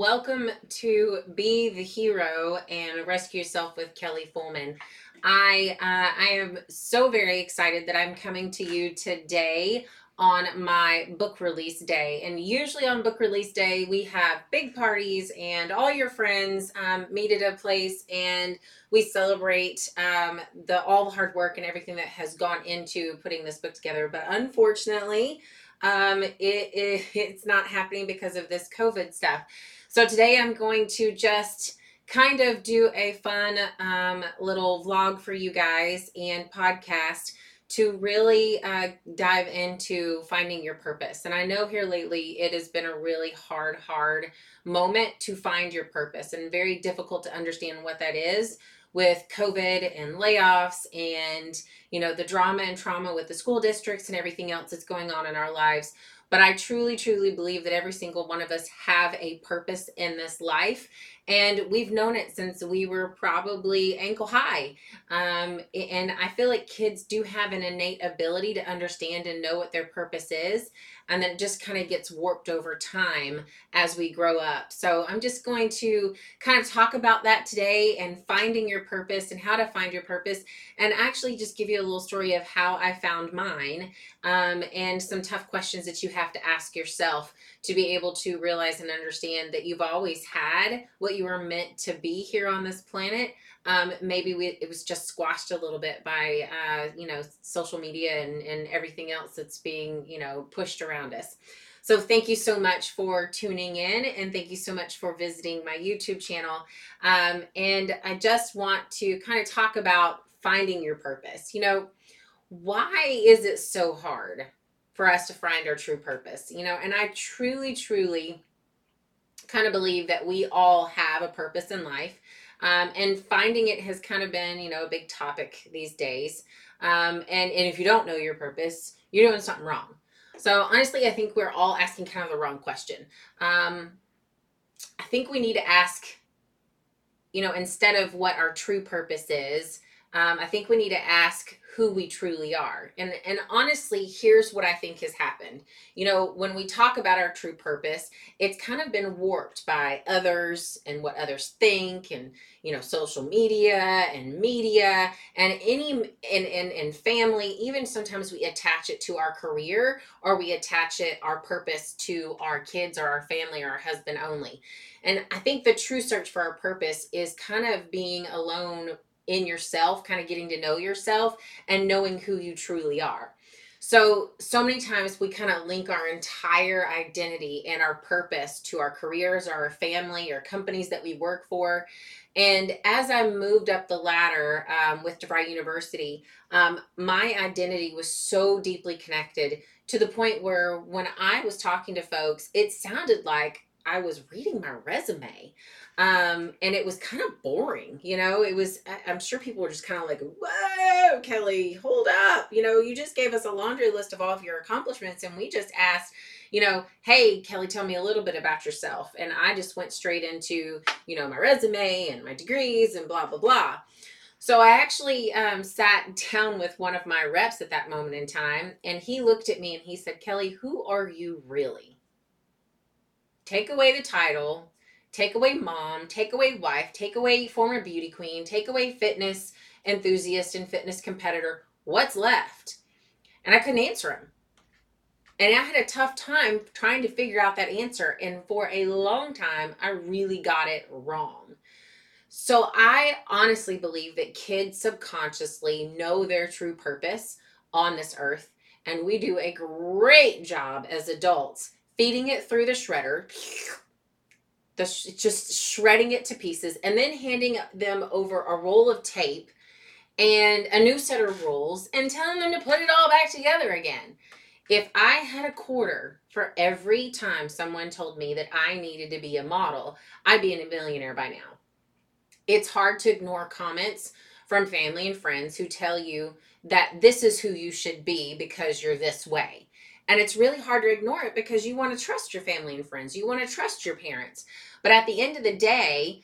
welcome to Be the Hero and Rescue Yourself with Kelly Fullman. I am so very excited that I'm coming to you today on my book release day. And usually on book release day, we have big parties and all your friends meet at a place and we celebrate all the hard work and everything that has gone into putting this book together. But unfortunately, it's not happening because of this COVID stuff. So today I'm going to just kind of do a fun little vlog for you guys and podcast to really dive into finding your purpose. And I know here lately it has been a really hard moment to find your purpose and very difficult to understand what that is with COVID and layoffs and, the drama and trauma with the school districts and everything else that's going on in our lives. But I truly believe that every single one of us have a purpose in this life. And we've known it since we were probably ankle high. And I feel like kids do have an innate ability to understand and know what their purpose is. And then it just kind of gets warped over time as we grow up. So I'm just going to kind of talk about that today and finding your purpose and how to find your purpose, and actually just give you a little story of how I found mine, and some tough questions that you have to ask yourself to be able to realize and understand that you've always had what you were meant to be here on this planet. Maybe it was just squashed a little bit by, social media and everything else that's being, pushed around us. So thank you so much for tuning in, and thank you so much for visiting my YouTube channel. And I just want to kind of talk about finding your purpose. Why is it so hard for us to find our true purpose? And I truly kind of believe that we all have a purpose in life. And finding it has kind of been, a big topic these days. And if you don't know your purpose, you're doing something wrong. So honestly, I think we're all asking kind of the wrong question. I think we need to ask, instead of what our true purpose is, I think we need to ask who we truly are. And honestly, here's what I think has happened. When we talk about our true purpose, it's kind of been warped by others and what others think, and social media and media and and family. Even sometimes we attach it to our career, or we attach our purpose to our kids or our family or our husband only. And I think the true search for our purpose is kind of being alone in yourself, kind of getting to know yourself and knowing who you truly are. So many times we kind of link our entire identity and our purpose to our careers or our family or companies that we work for. And as I moved up the ladder with DeVry University, my identity was so deeply connected to the point where when I was talking to folks, it sounded like I was reading my resume. And it was kind of boring. I'm sure people were just kind of like, whoa, Kelly, hold up. You just gave us a laundry list of all of your accomplishments, and we just asked, hey, Kelly, tell me a little bit about yourself. And I just went straight into, my resume and my degrees and blah, blah, blah. So I actually sat down with one of my reps at that moment in time, and he looked at me and he said, Kelly, who are you really? Take away the title, take away mom, take away wife, take away former beauty queen, take away fitness enthusiast and fitness competitor. What's left? And I couldn't answer him. And I had a tough time trying to figure out that answer. And for a long time, I really got it wrong. So I honestly believe that kids subconsciously know their true purpose on this earth. And we do a great job as adults feeding it through the shredder, just shredding it to pieces, and then handing them over a roll of tape and a new set of rules and telling them to put it all back together again. If I had a quarter for every time someone told me that I needed to be a model, I'd be a millionaire by now. It's hard to ignore comments from family and friends who tell you that this is who you should be because you're this way. And it's really hard to ignore it because you want to trust your family and friends. You want to trust your parents. But at the end of the day,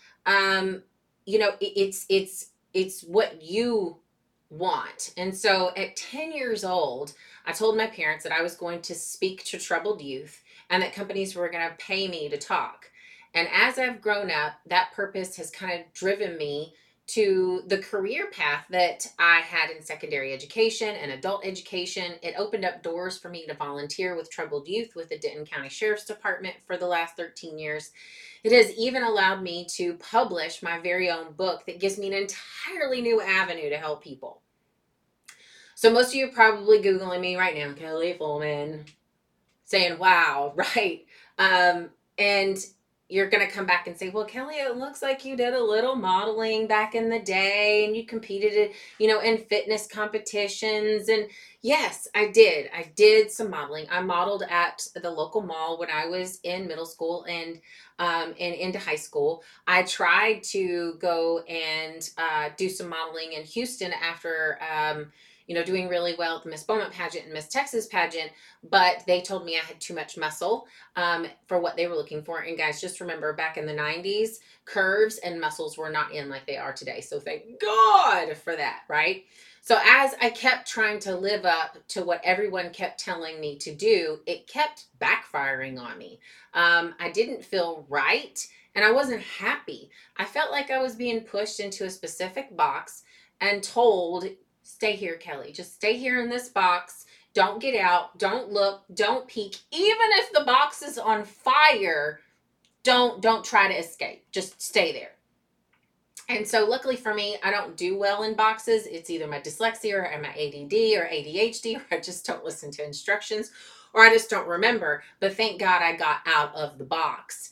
it's what you want. And so at 10 years old, I told my parents that I was going to speak to troubled youth and that companies were going to pay me to talk. And as I've grown up, that purpose has kind of driven me to the career path that I had in secondary education and adult education. It opened up doors for me to volunteer with troubled youth with the Denton County Sheriff's Department for the last 13 years. It has even allowed me to publish my very own book that gives me an entirely new avenue to help people. So most of you are probably Googling me right now, Kelly Fullman, saying, wow, right? And you're going to come back and say, well, Kelly, it looks like you did a little modeling back in the day and you competed, in fitness competitions. And yes, I did. I did some modeling. I modeled at the local mall when I was in middle school and into high school. I tried to go and do some modeling in Houston after, doing really well at the Miss Beaumont pageant and Miss Texas pageant, but they told me I had too much muscle for what they were looking for. And guys, just remember back in the 90s, curves and muscles were not in like they are today. So thank God for that, right? So as I kept trying to live up to what everyone kept telling me to do, it kept backfiring on me. I didn't feel right and I wasn't happy. I felt like I was being pushed into a specific box and told, stay here, Kelly. Just stay here in this box. Don't get out. Don't look. Don't peek. Even if the box is on fire, don't try to escape. Just stay there. And so luckily for me, I don't do well in boxes. It's either my dyslexia or my ADD or ADHD, or I just don't listen to instructions, or I just don't remember. But thank God I got out of the box.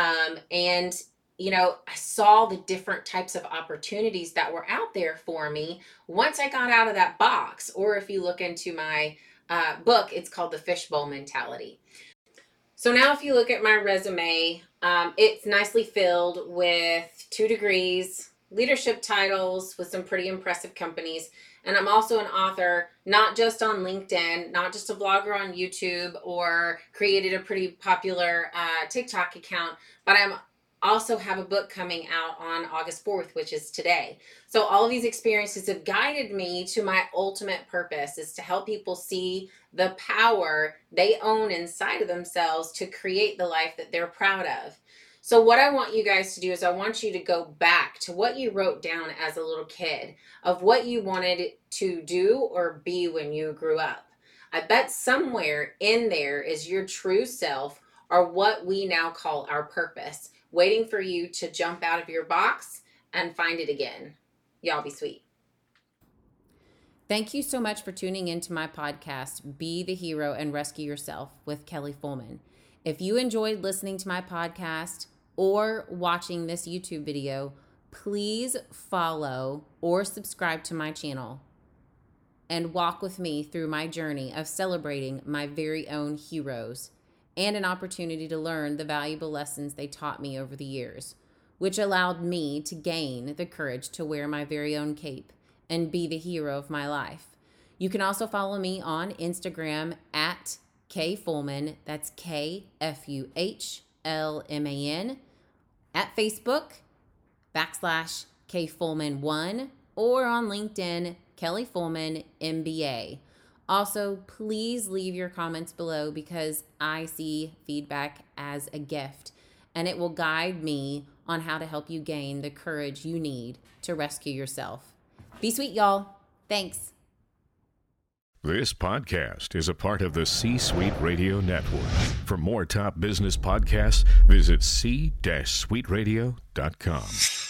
I saw the different types of opportunities that were out there for me once I got out of that box. Or if you look into my book, it's called The Fishbowl Mentality. So now if you look at my resume, it's nicely filled with 2 degrees, leadership titles with some pretty impressive companies. And I'm also an author, not just on LinkedIn, not just a blogger on YouTube, or created a pretty popular TikTok account, but I'm also have a book coming out on August 4th, which is today. So all of these experiences have guided me to my ultimate purpose, is to help people see the power they own inside of themselves to create the life that they're proud of. So what I want you guys to do is I want you to go back to what you wrote down as a little kid of what you wanted to do or be when you grew up. I bet somewhere in there is your true self, or what we now call our purpose, waiting for you to jump out of your box and find it again. Y'all be sweet. Thank you so much for tuning into my podcast, Be the Hero and Rescue Yourself with Kelly Fullman. If you enjoyed listening to my podcast or watching this YouTube video, please follow or subscribe to my channel and walk with me through my journey of celebrating my very own heroes, and an opportunity to learn the valuable lessons they taught me over the years, which allowed me to gain the courage to wear my very own cape and be the hero of my life. You can also follow me on Instagram at kfullman, that's KFUHLMAN, at Facebook, /KFullman1, or on LinkedIn, Kelly Fullman, MBA. Also, please leave your comments below because I see feedback as a gift, and it will guide me on how to help you gain the courage you need to rescue yourself. Be sweet, y'all. Thanks. This podcast is a part of the C-Suite Radio Network. For more top business podcasts, visit c-suiteradio.com.